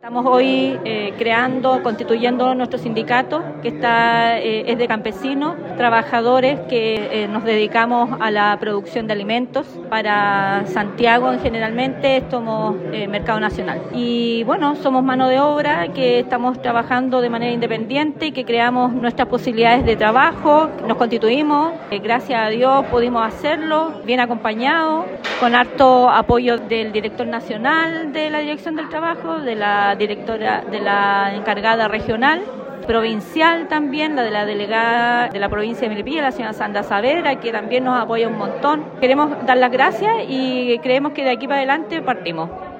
Estamos hoy constituyendo nuestro sindicato, que es de campesinos, trabajadores que nos dedicamos a la producción de alimentos para Santiago generalmente, somos mercado nacional. Y bueno, somos mano de obra que estamos trabajando de manera independiente y que creamos nuestras posibilidades de trabajo, nos constituimos, gracias a Dios pudimos hacerlo, bien acompañados, con harto apoyo del director nacional de la Dirección del Trabajo, de la directora, de la encargada regional, provincial también, la de la delegada de la provincia de Melipilla, la señora Sandra Saavedra, que también nos apoya un montón. Queremos dar las gracias y creemos que de aquí para adelante partimos.